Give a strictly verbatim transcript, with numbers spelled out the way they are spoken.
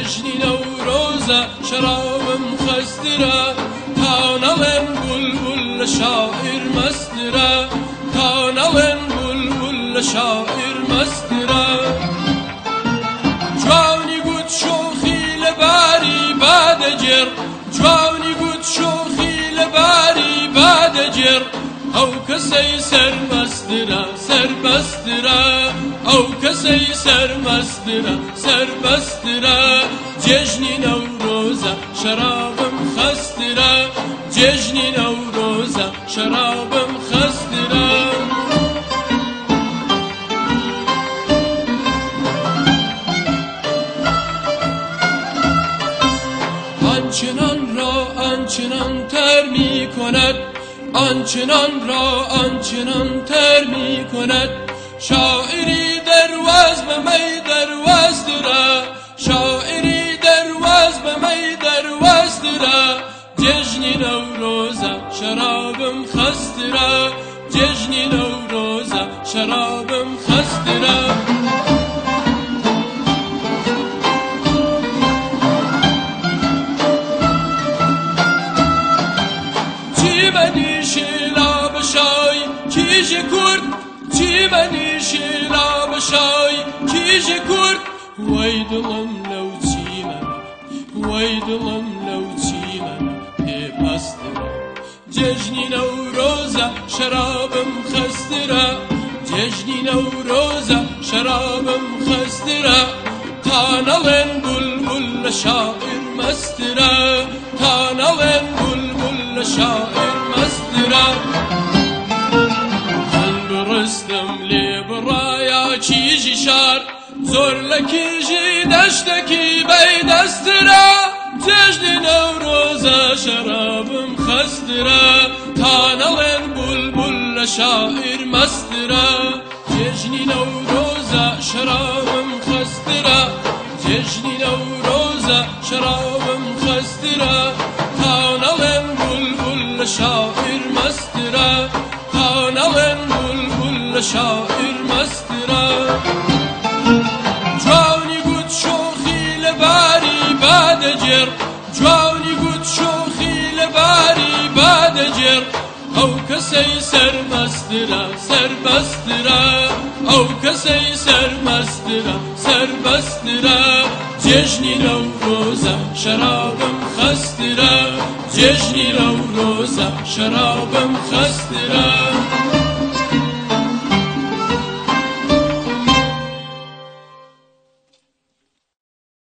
جێژنی نەورۆزە شەرابم خەسترە تا نەڵێن بولبول لە شاعیر مەسترە تا نەڵێن بولبول لە شاعیر مەسترە جوانی گوت شۆخی لەباری بادەجێر جوانی گوت شۆخی لەباری بادەجێر ئەو کەسەی سەرمەسترە سەربەسترە ئەو کەسەی سەرمەسترە سەربەسترە جێژنی نەورۆزە شەرابم خەسترە جێژنی نەورۆزە شەرابم خەسترە آنچنان را آنچنان تر می کند آنچنان را آنچنان تر می کند شاعری در وزن می در وزدره شاعری در وزن می در وزدره جژنی نوروزه شرابم خستره جژنی نوروزه شرابم خستره کیژ کرد چی منی شیلا بشای کیژ کرد وای دلم لو چی من وای دلم لو چی من پیوستره جژنی نوروزه شرابم خستره جژنی نوروزه شرابم خستره تا نڵێن بولبول لە شاعیر مەسترە تا نڵێن بولبول لە شاعیر مەسترە ڕستم لێ بڕایە کیژی شار زۆر لە کیژی دەشتێکی بەیدەسترە جێژنی نەورۆزە شەرابم خەسترە تا نەڵێن بولبول لە شاعیر مەسترە جێژنی نەورۆزە شەرابم خەسترە جێژنی نەورۆزە شەرابم خەسترە تا نەڵێن بولبول لە شاعیر مەسترە تا نەڵێن شاعر مسترە جوانی گوت شۆخی لەباری بادەجێر جوانی گوت شۆخی لەباری بادەجێر ئەو کەسەی سەرمەسترە سەربەسترە ئەو کەسەی سەرمەسترە سەربەسترە جێژنی نەورۆزە شەرابم خەسترە جێژنی نەورۆزە شەرابم خەسترە